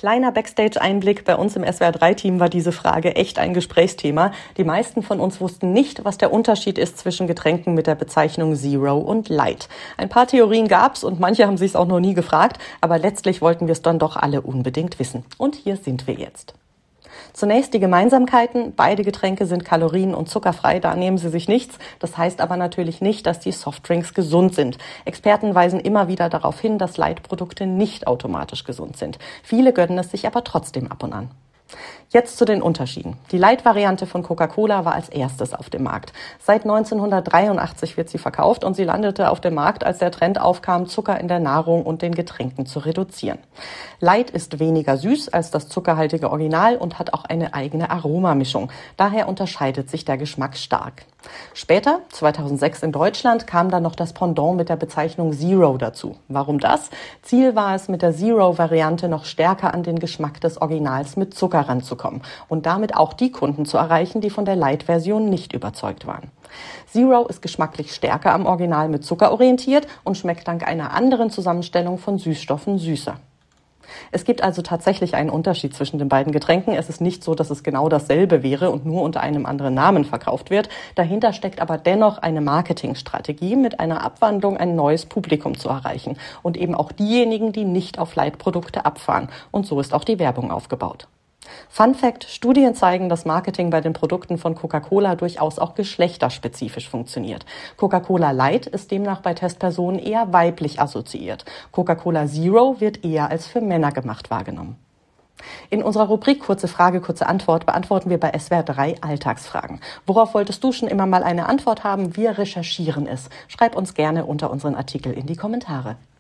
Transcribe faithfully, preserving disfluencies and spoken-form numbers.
Kleiner Backstage-Einblick, bei uns im S W R drei Team war diese Frage echt ein Gesprächsthema. Die meisten von uns wussten nicht, was der Unterschied ist zwischen Getränken mit der Bezeichnung Zero und Light. Ein paar Theorien gab's und manche haben sich's auch noch nie gefragt, aber letztlich wollten wir es dann doch alle unbedingt wissen. Und hier sind wir jetzt. Zunächst die Gemeinsamkeiten. Beide Getränke sind kalorien- und zuckerfrei, da nehmen sie sich nichts. Das heißt aber natürlich nicht, dass die Softdrinks gesund sind. Experten weisen immer wieder darauf hin, dass Light-Produkte nicht automatisch gesund sind. Viele gönnen es sich aber trotzdem ab und an. Jetzt zu den Unterschieden. Die Light-Variante von Coca-Cola war als erstes auf dem Markt. Seit neunzehnhundertdreiundachtzig wird sie verkauft und sie landete auf dem Markt, als der Trend aufkam, Zucker in der Nahrung und den Getränken zu reduzieren. Light ist weniger süß als das zuckerhaltige Original und hat auch eine eigene Aromamischung. Daher unterscheidet sich der Geschmack stark. Später, zweitausendsechs in Deutschland, kam dann noch das Pendant mit der Bezeichnung Zero dazu. Warum das? Ziel war es, mit der Zero-Variante noch stärker an den Geschmack des Originals mit Zucker ranzukommen und damit auch die Kunden zu erreichen, die von der Light-Version nicht überzeugt waren. Zero ist geschmacklich stärker am Original mit Zucker orientiert und schmeckt dank einer anderen Zusammenstellung von Süßstoffen süßer. Es gibt also tatsächlich einen Unterschied zwischen den beiden Getränken. Es ist nicht so, dass es genau dasselbe wäre und nur unter einem anderen Namen verkauft wird. Dahinter steckt aber dennoch eine Marketingstrategie, mit einer Abwandlung ein neues Publikum zu erreichen und eben auch diejenigen, die nicht auf Light-Produkte abfahren. Und so ist auch die Werbung aufgebaut. Fun Fact: Studien zeigen, dass Marketing bei den Produkten von Coca-Cola durchaus auch geschlechterspezifisch funktioniert. Coca-Cola Light ist demnach bei Testpersonen eher weiblich assoziiert. Coca-Cola Zero wird eher als für Männer gemacht wahrgenommen. In unserer Rubrik Kurze Frage, kurze Antwort beantworten wir bei S W R drei Alltagsfragen. Worauf wolltest du schon immer mal eine Antwort haben? Wir recherchieren es. Schreib uns gerne unter unseren Artikel in die Kommentare.